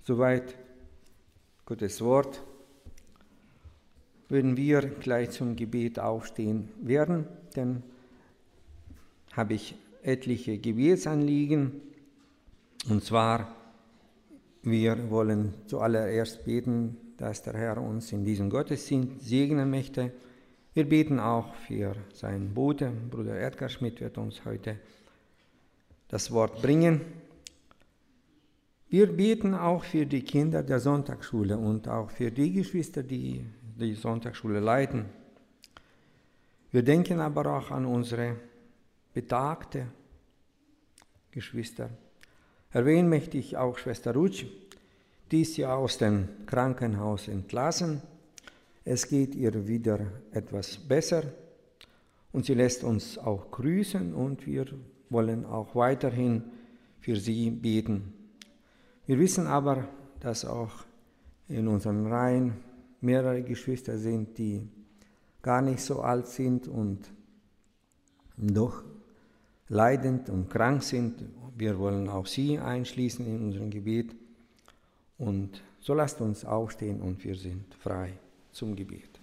Soweit Gottes Wort. Würden wir gleich zum Gebet aufstehen werden, dann habe ich etliche Gebetsanliegen. Und zwar, wir wollen zuallererst beten, dass der Herr uns in diesem Gottesdienst segnen möchte. Wir beten auch für seinen Bote. Bruder Edgar Schmidt wird uns heute das Wort bringen. Wir beten auch für die Kinder der Sonntagsschule und auch für die Geschwister, die die Sonntagsschule leiten. Wir denken aber auch an unsere betagte Geschwister. Erwähnen möchte ich auch Schwester Rutsch, die ist ja aus dem Krankenhaus entlassen. Es geht ihr wieder etwas besser und sie lässt uns auch grüßen und wir wollen auch weiterhin für sie beten. Wir wissen aber, dass auch in unseren Reihen mehrere Geschwister sind, die gar nicht so alt sind und doch leidend und krank sind. Wir wollen auch sie einschließen in unserem Gebet. Und so lasst uns aufstehen und wir sind frei zum Gebet.